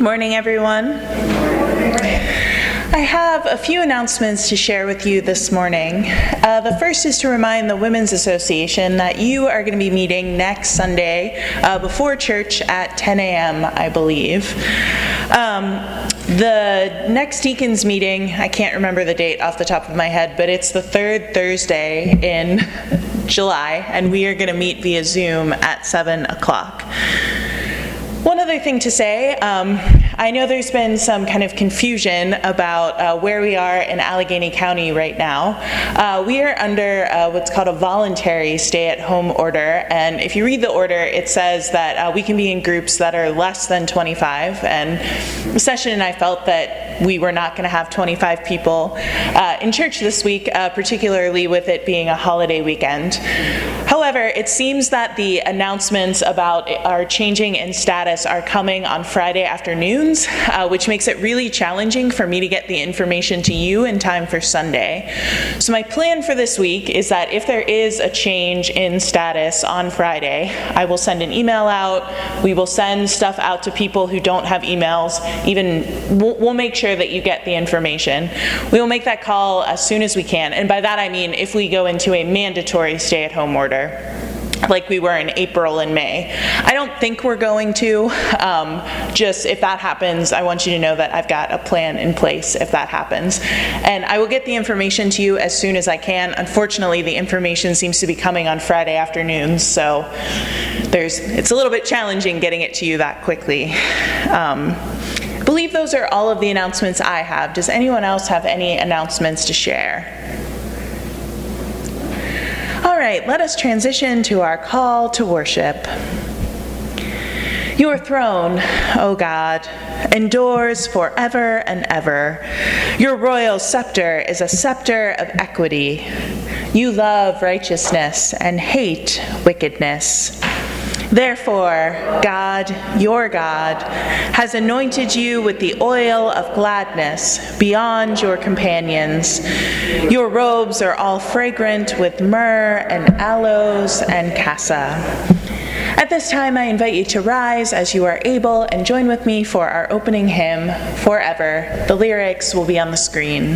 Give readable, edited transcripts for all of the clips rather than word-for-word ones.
morning, everyone. I have a few announcements to share with you this morning. The first is to remind the Women's Association that you are going to be meeting next Sunday before church at 10 a.m., I believe. The next deacons meeting, I can't remember the date off the top of my head, but it's the third Thursday in July, and we are going to meet via Zoom at 7 o'clock. One other thing to say, I know there's been some kind of confusion about where we are in Allegheny County right now. We are under what's called a voluntary stay-at-home order, and if you read the order, it says that we can be in groups that are less than 25, and Session and I felt that we were not going to have 25 people in church this week, particularly with it being a holiday weekend. However, it seems that the announcements about our changing in status are coming on Friday afternoons, which makes it really challenging for me to get the information to you in time for Sunday. So my plan for this week is that if there is a change in status on Friday, I will send an email out. We will send stuff out to people who don't have emails. We'll make sure that you get the information. We will make that call as soon as we can. And by that I mean if we go into a mandatory stay-at-home order, like we were in April and May. I don't think we're going to. Just if that happens, I want you to know that I've got a plan in place if that happens. And I will get the information to you as soon as I can. Unfortunately, the information seems to be coming on Friday afternoons, so it's a little bit challenging getting it to you that quickly. I believe those are all of the announcements I have. Does anyone else have any announcements to share? All right, let us transition to our call to worship. Your throne, O God, endures forever and ever. Your royal scepter is a scepter of equity. You love righteousness and hate wickedness. Therefore, God, your God, has anointed you with the oil of gladness beyond your companions. Your robes are all fragrant with myrrh and aloes and cassia. At this time, I invite you to rise as you are able and join with me for our opening hymn, Forever. The lyrics will be on the screen.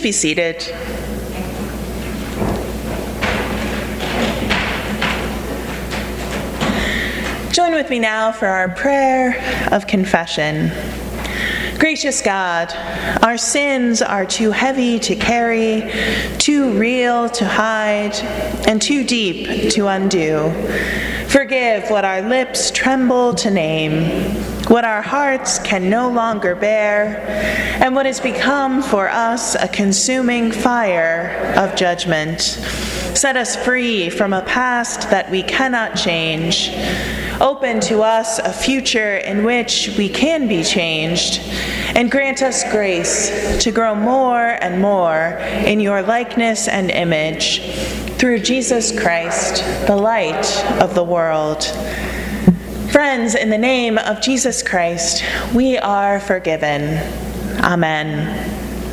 be seated. Join with me now for our prayer of confession. Gracious God, our sins are too heavy to carry, too real to hide, and too deep to undo. Forgive what our lips tremble to name, what our hearts can no longer bear, and what has become for us a consuming fire of judgment. Set us free from a past that we cannot change. Open to us a future in which we can be changed, and grant us grace to grow more and more in your likeness and image, through Jesus Christ, the light of the world. Friends, in the name of Jesus Christ, we are forgiven. Amen.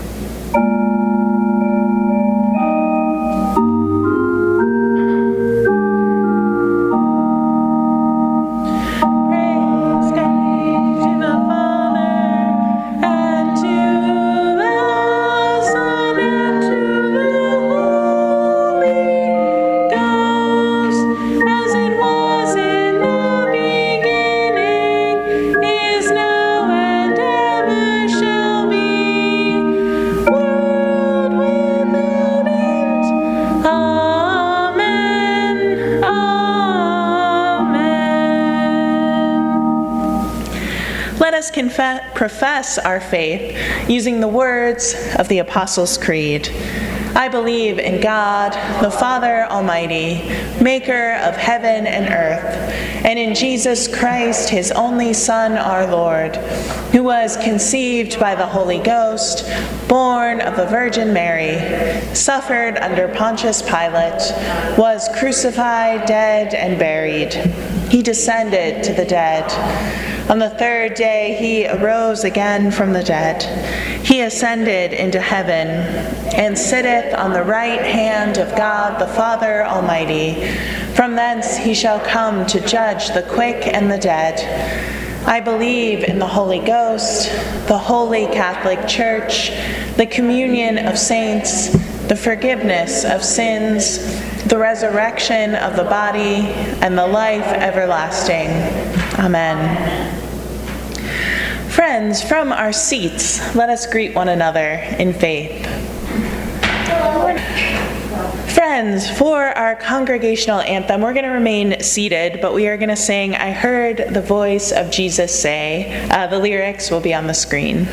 Profess our faith using the words of the Apostles' Creed. I believe in God, the Father Almighty, maker of heaven and earth, and in Jesus Christ, his only Son, our Lord, who was conceived by the Holy Ghost, born of the Virgin Mary, suffered under Pontius Pilate, was crucified, dead, and buried. He descended to the dead. On the third day he arose again from the dead. He ascended into heaven and sitteth on the right hand of God the Father Almighty. From thence he shall come to judge the quick and the dead. I believe in the Holy Ghost, the Holy Catholic Church, the communion of saints, the forgiveness of sins, the resurrection of the body, and the life everlasting. Amen. Friends, from our seats, let us greet one another in faith. Friends, for our congregational anthem, we're going to remain seated, but we are going to sing "I Heard the Voice of Jesus Say." The lyrics will be on the screen.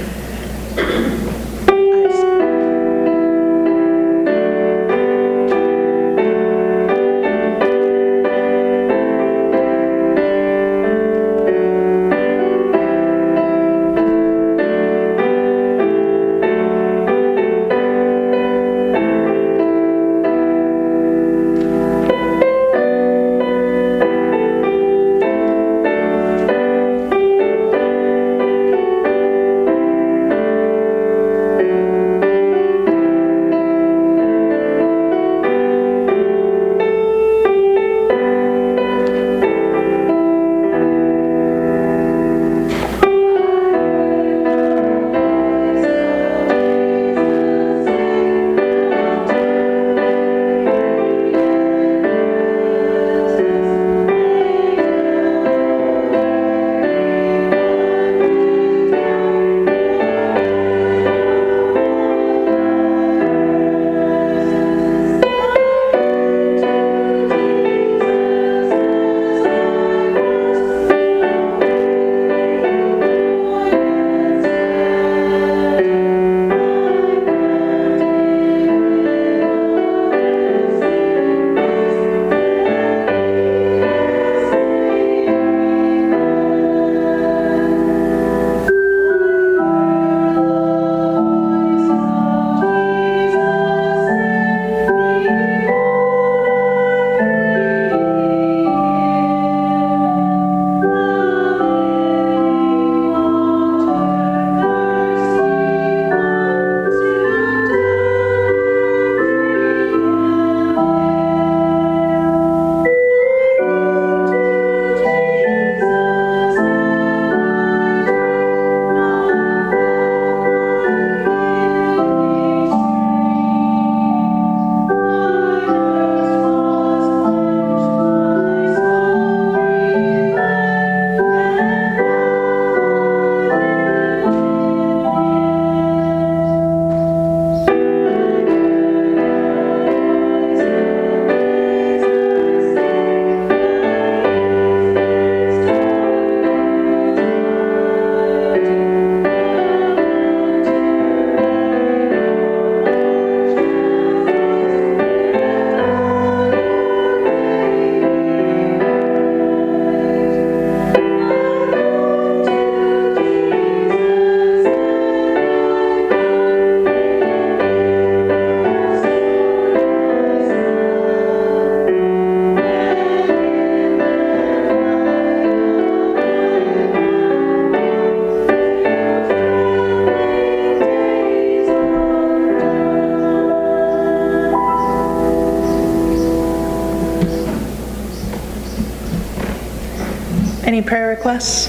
Any prayer requests?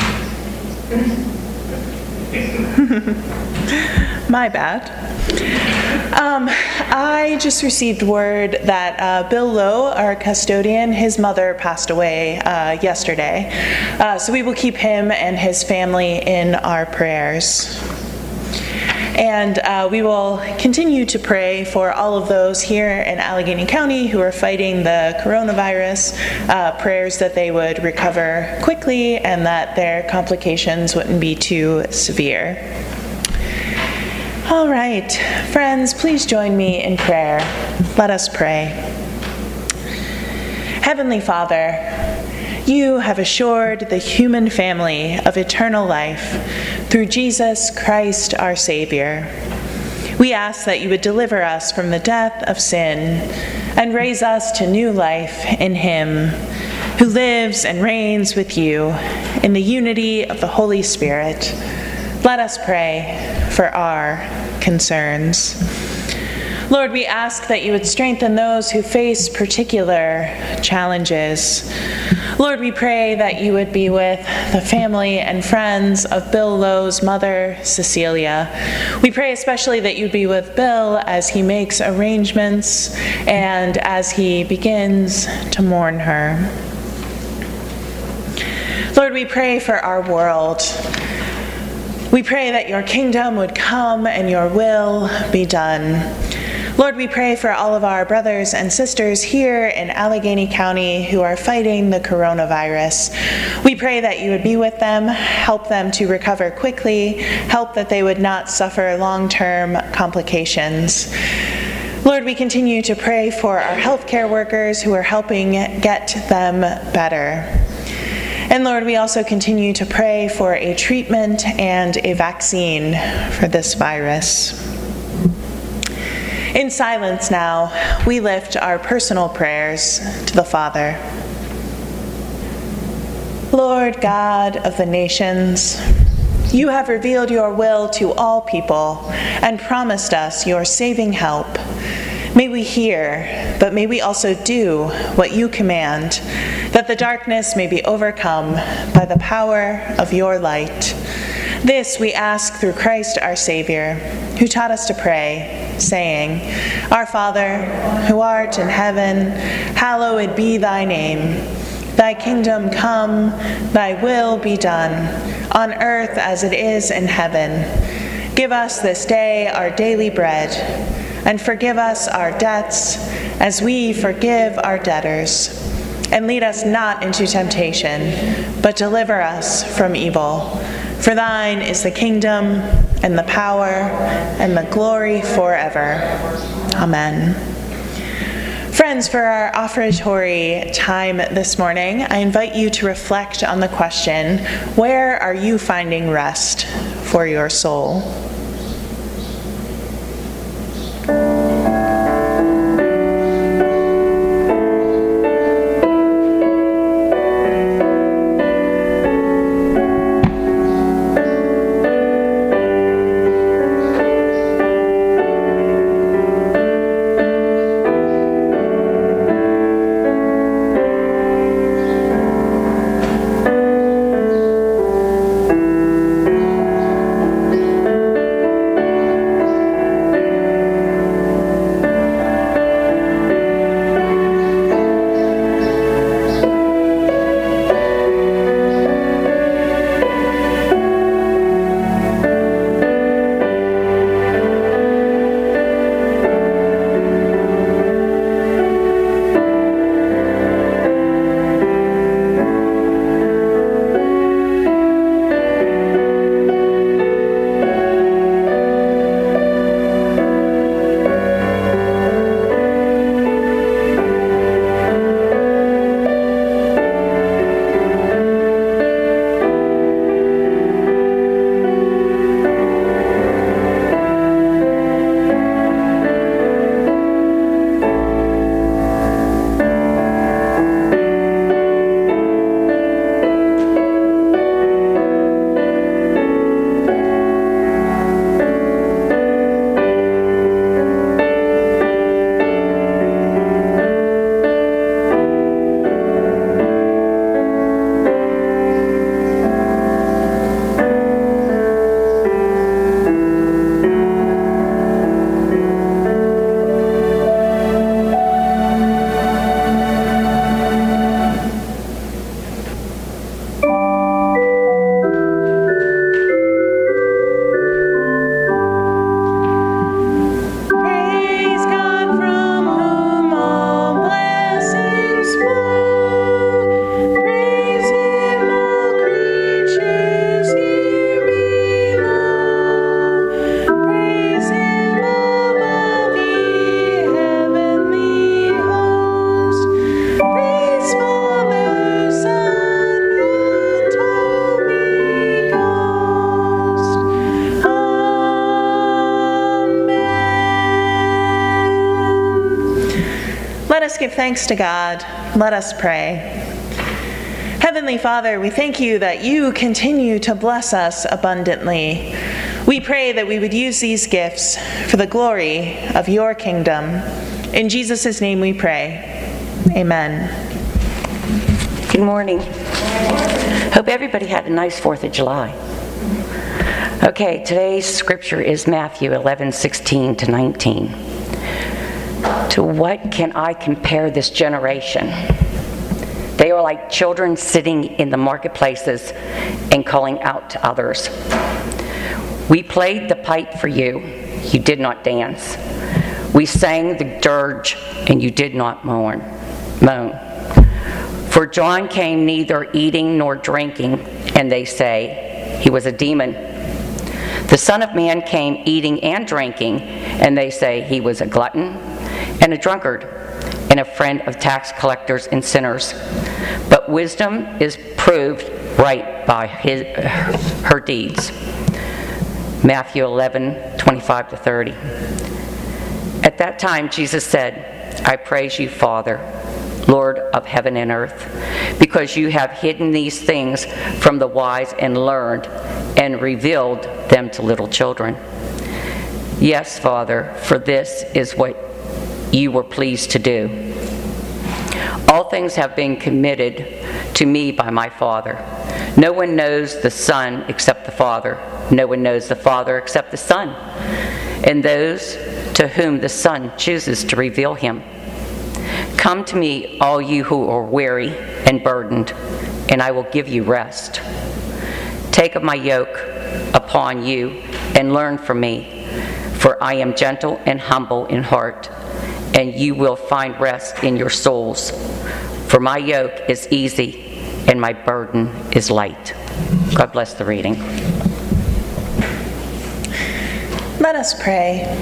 My bad. I just received word that Bill Lowe, our custodian, his mother passed away yesterday. So we will keep him and his family in our prayers. And we will continue to pray for all of those here in Allegheny County who are fighting the coronavirus, prayers that they would recover quickly and that their complications wouldn't be too severe. All right, friends, please join me in prayer. Let us pray. Heavenly Father, you have assured the human family of eternal life through Jesus Christ, our Savior. We ask that you would deliver us from the death of sin and raise us to new life in Him, who lives and reigns with you in the unity of the Holy Spirit. Let us pray for our concerns. Lord, we ask that you would strengthen those who face particular challenges. Lord, we pray that you would be with the family and friends of Bill Lowe's mother, Cecilia. We pray especially that you'd be with Bill as he makes arrangements and as he begins to mourn her. Lord, we pray for our world. We pray that your kingdom would come and your will be done. Lord, we pray for all of our brothers and sisters here in Allegheny County who are fighting the coronavirus. We pray that you would be with them, help them to recover quickly, help that they would not suffer long-term complications. Lord, we continue to pray for our healthcare workers who are helping get them better. And Lord, we also continue to pray for a treatment and a vaccine for this virus. In silence now, we lift our personal prayers to the Father. Lord God of the nations, you have revealed your will to all people and promised us your saving help. May we hear, but may we also do what you command, that the darkness may be overcome by the power of your light. This we ask through Christ our Savior, who taught us to pray, saying, Our Father, who art in heaven, hallowed be thy name. Thy kingdom come, thy will be done, on earth as it is in heaven. Give us this day our daily bread, and forgive us our debts, as we forgive our debtors. And lead us not into temptation, but deliver us from evil. For thine is the kingdom, and the power, and the glory forever. Amen. Friends, for our offertory time this morning, I invite you to reflect on the question, where are you finding rest for your soul? thanks to God. Let us pray. Heavenly Father, we thank you that you continue to bless us abundantly. We pray that we would use these gifts for the glory of your kingdom. In Jesus' name we pray. Amen. Good morning. Hope everybody had a nice 4th of July. Okay, today's scripture is Matthew 11:16 to 19. To what can I compare this generation? They are like children sitting in the marketplaces and calling out to others. We played the pipe for you, you did not dance. We sang the dirge, and you did not moan. For John came neither eating nor drinking, and they say he was a demon. The Son of Man came eating and drinking, and they say he was a glutton and a drunkard, and a friend of tax collectors and sinners. But wisdom is proved right by her deeds. Matthew 11:25 to 30. At that time Jesus said, I praise you, Father, Lord of heaven and earth, because you have hidden these things from the wise and learned and revealed them to little children. Yes, Father, for this is what you were pleased to do. All things have been committed to me by my Father. No one knows the Son except the Father. No one knows the Father except the Son, and those to whom the Son chooses to reveal him. Come to me, all you who are weary and burdened, and I will give you rest. Take up my yoke upon you and learn from me, for I am gentle and humble in heart, and you will find rest in your souls. For my yoke is easy and my burden is light. God bless the reading. Let us pray.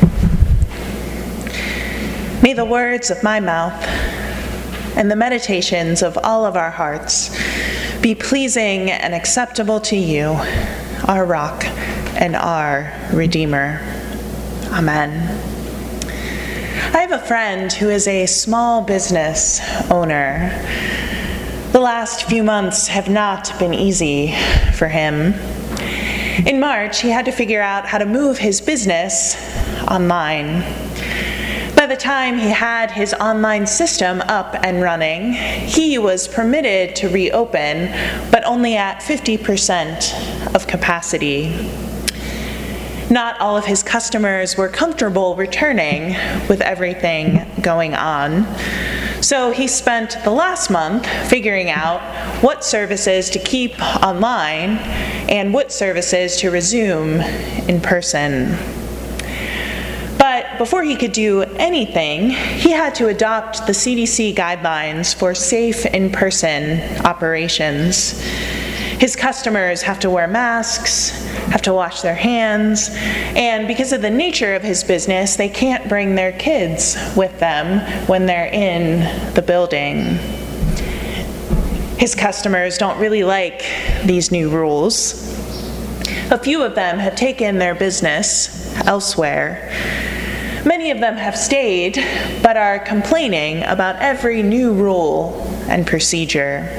May the words of my mouth and the meditations of all of our hearts be pleasing and acceptable to you, our rock and our Redeemer. Amen. I have a friend who is a small business owner. The last few months have not been easy for him. In March, he had to figure out how to move his business online. By the time he had his online system up and running, he was permitted to reopen, but only at 50% of capacity. Not all of his customers were comfortable returning with everything going on. So he spent the last month figuring out what services to keep online and what services to resume in person. But before he could do anything, he had to adopt the CDC guidelines for safe in-person operations. His customers have to wear masks, have to wash their hands, and because of the nature of his business, they can't bring their kids with them when they're in the building. His customers don't really like these new rules. A few of them have taken their business elsewhere. Many of them have stayed, but are complaining about every new rule and procedure.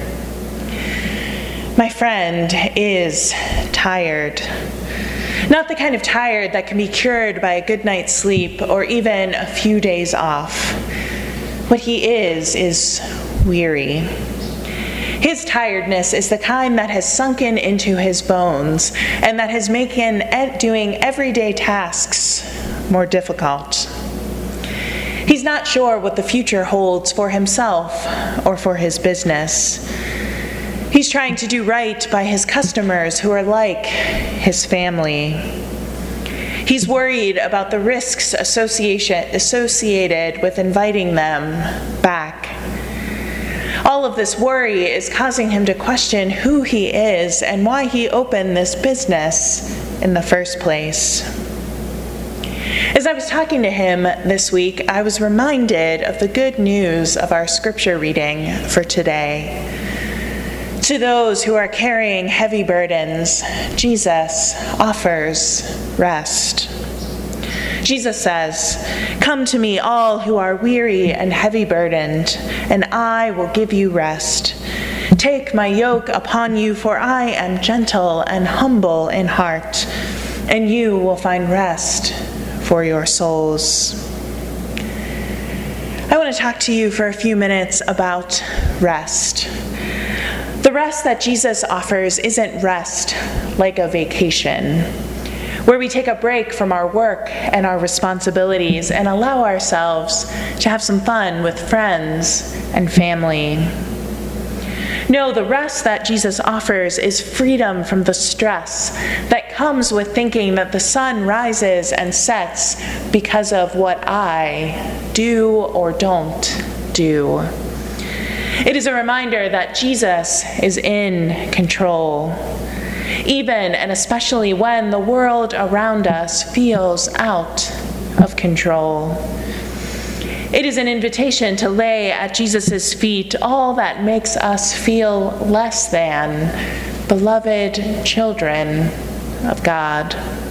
My friend is tired. Not the kind of tired that can be cured by a good night's sleep or even a few days off. What he is weary. His tiredness is the kind that has sunken into his bones and that has made doing everyday tasks more difficult. He's not sure what the future holds for himself or for his business. He's trying to do right by his customers who are like his family. He's worried about the risks associated with inviting them back. All of this worry is causing him to question who he is and why he opened this business in the first place. As I was talking to him this week, I was reminded of the good news of our scripture reading for today. To those who are carrying heavy burdens, Jesus offers rest. Jesus says, "Come to me, all who are weary and heavy burdened, and I will give you rest. Take my yoke upon you, for I am gentle and humble in heart, and you will find rest for your souls." I want to talk to you for a few minutes about rest. The rest that Jesus offers isn't rest like a vacation, where we take a break from our work and our responsibilities and allow ourselves to have some fun with friends and family. No, the rest that Jesus offers is freedom from the stress that comes with thinking that the sun rises and sets because of what I do or don't do. It is a reminder that Jesus is in control, even and especially when the world around us feels out of control. It is an invitation to lay at Jesus' feet all that makes us feel less than beloved children of God.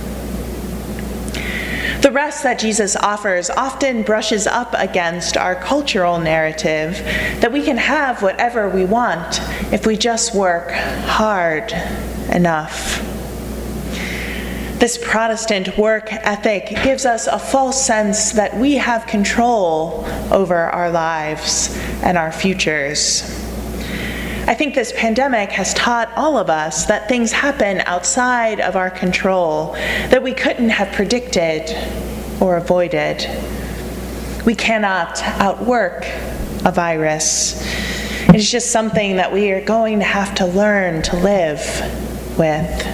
The rest that Jesus offers often brushes up against our cultural narrative that we can have whatever we want if we just work hard enough. This Protestant work ethic gives us a false sense that we have control over our lives and our futures. I think this pandemic has taught all of us that things happen outside of our control that we couldn't have predicted or avoided. We cannot outwork a virus. It is just something that we are going to have to learn to live with.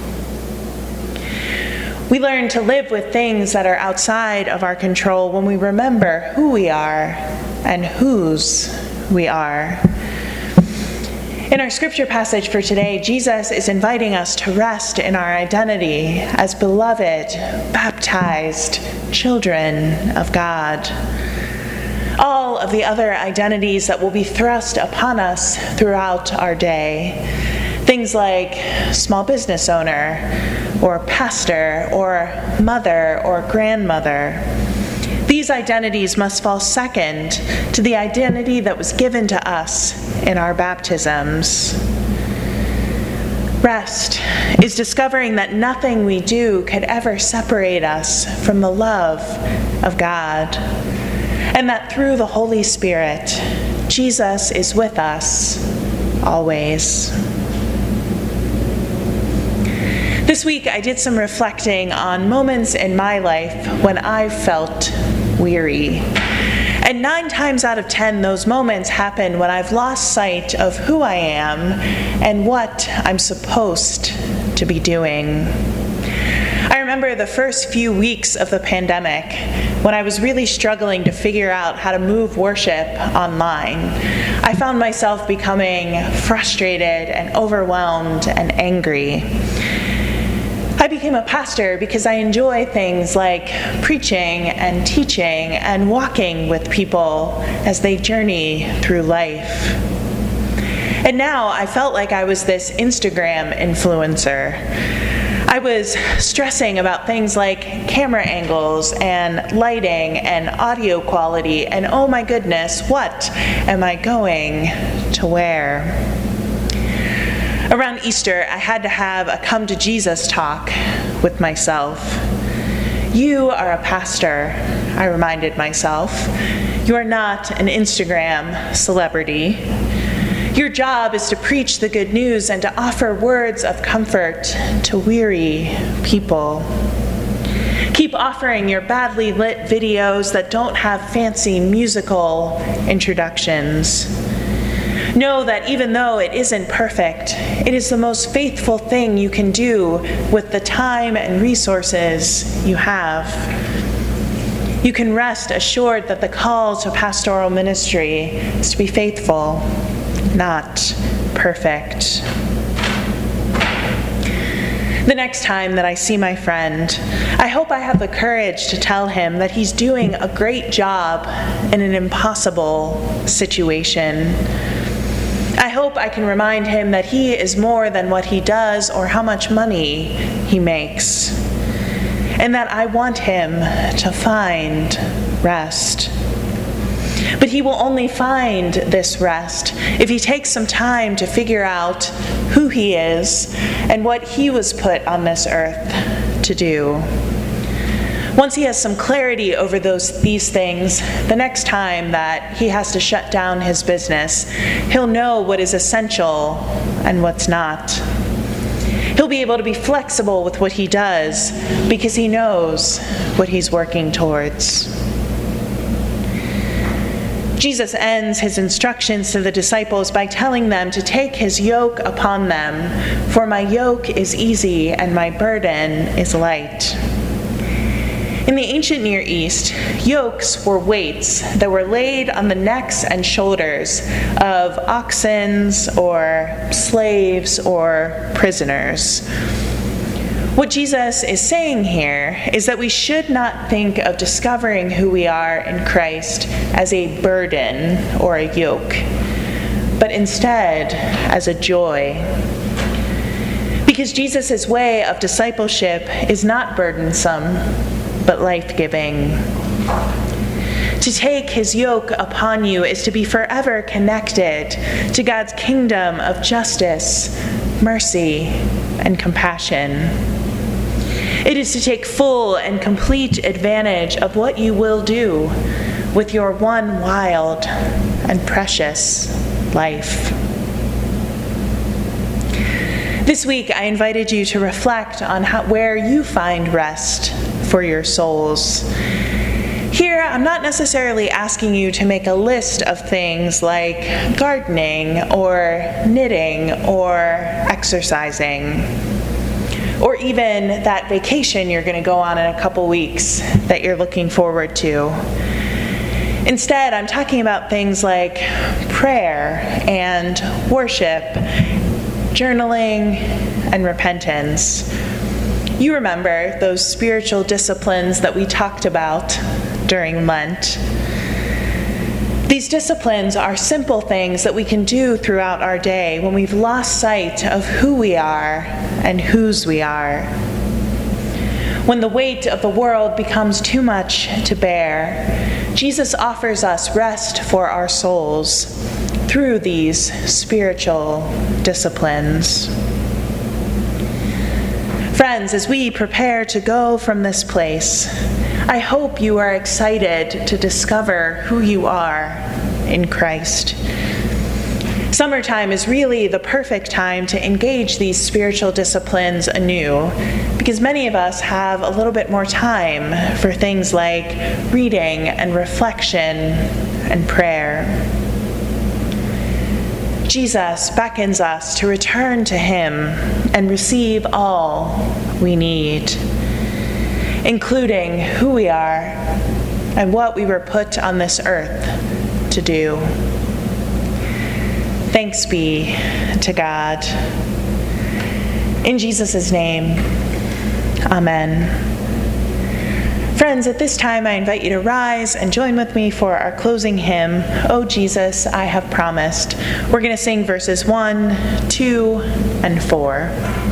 We learn to live with things that are outside of our control when we remember who we are and whose we are. In our scripture passage for today, Jesus is inviting us to rest in our identity as beloved, baptized children of God. All of the other identities that will be thrust upon us throughout our day, things like small business owner, or pastor, or mother, or grandmother. These identities must fall second to the identity that was given to us in our baptisms. Rest is discovering that nothing we do could ever separate us from the love of God, and that through the Holy Spirit, Jesus is with us always. This week, I did some reflecting on moments in my life when I felt weary. And 9 times out of 10, those moments happen when I've lost sight of who I am and what I'm supposed to be doing. I remember the first few weeks of the pandemic when I was really struggling to figure out how to move worship online. I found myself becoming frustrated and overwhelmed and angry. I became a pastor because I enjoy things like preaching and teaching and walking with people as they journey through life. And now I felt like I was this Instagram influencer. I was stressing about things like camera angles and lighting and audio quality and oh my goodness, what am I going to wear? Around Easter, I had to have a come to Jesus talk with myself. You are a pastor, I reminded myself. You are not an Instagram celebrity. Your job is to preach the good news and to offer words of comfort to weary people. Keep offering your badly lit videos that don't have fancy musical introductions. Know that even though it isn't perfect, it is the most faithful thing you can do with the time and resources you have. You can rest assured that the call to pastoral ministry is to be faithful, not perfect. The next time that I see my friend, I hope I have the courage to tell him that he's doing a great job in an impossible situation. I hope I can remind him that he is more than what he does or how much money he makes. and that I want him to find rest. But he will only find this rest if he takes some time to figure out who he is and what he was put on this earth to do. Once he has some clarity over these things, the next time that he has to shut down his business, he'll know what is essential and what's not. He'll be able to be flexible with what he does because he knows what he's working towards. Jesus ends his instructions to the disciples by telling them to take his yoke upon them, for my yoke is easy and my burden is light. In the ancient Near East, yokes were weights that were laid on the necks and shoulders of oxen or slaves or prisoners. What Jesus is saying here is that we should not think of discovering who we are in Christ as a burden or a yoke, but instead as a joy. Because Jesus' way of discipleship is not burdensome, but life-giving. To take his yoke upon you is to be forever connected to God's kingdom of justice, mercy, and compassion. It is to take full and complete advantage of what you will do with your one wild and precious life. This week, I invited you to reflect on where you find rest for your souls. Here, I'm not necessarily asking you to make a list of things like gardening or knitting or exercising, or even that vacation you're going to go on in a couple weeks that you're looking forward to. Instead, I'm talking about things like prayer and worship, journaling, and repentance. You remember those spiritual disciplines that we talked about during Lent. These disciplines are simple things that we can do throughout our day when we've lost sight of who we are and whose we are. When the weight of the world becomes too much to bear, Jesus offers us rest for our souls through these spiritual disciplines. Friends, as we prepare to go from this place, I hope you are excited to discover who you are in Christ. Summertime is really the perfect time to engage these spiritual disciplines anew, because many of us have a little bit more time for things like reading and reflection and prayer. Jesus beckons us to return to him and receive all we need, including who we are and what we were put on this earth to do. Thanks be to God. In Jesus' name, amen. Friends, at this time I invite you to rise and join with me for our closing hymn, O Jesus, I Have Promised. We're going to sing verses 1, 2, and 4.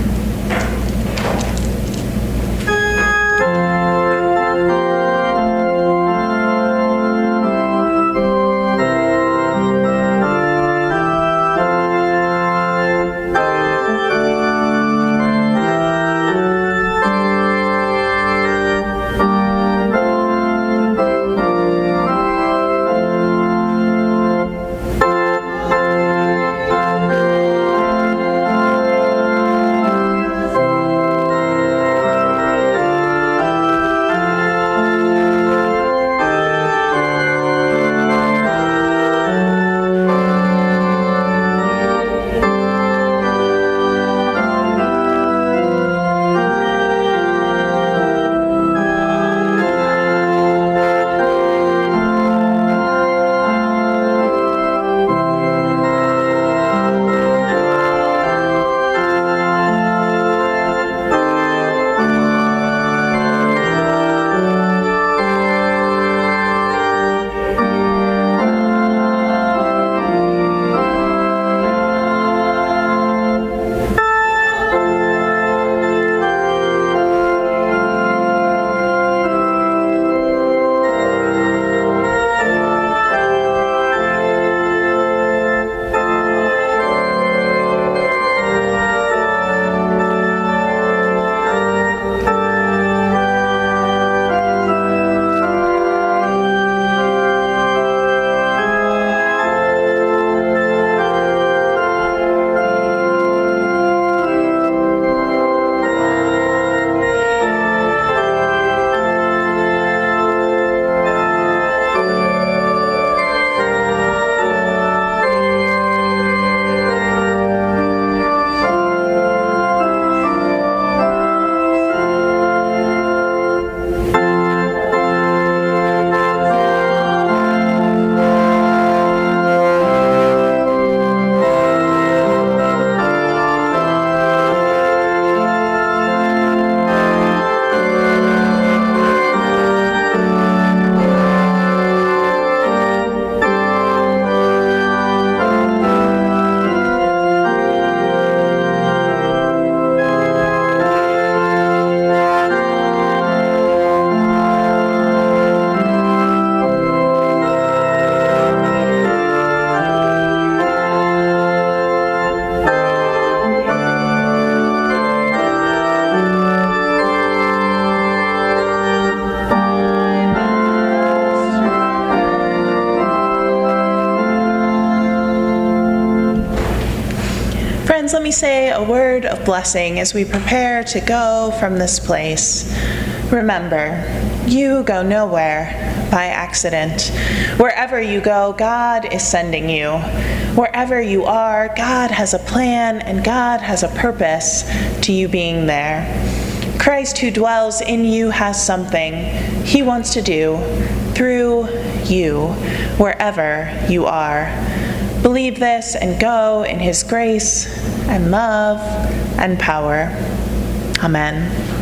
me say a word of blessing as we prepare to go from this place. Remember, you go nowhere by accident. Wherever you go, God is sending you. Wherever you are, God has a plan and God has a purpose to you being there. Christ who dwells in you has something he wants to do through you, wherever you are. Believe this and go in his grace and love and power. Amen.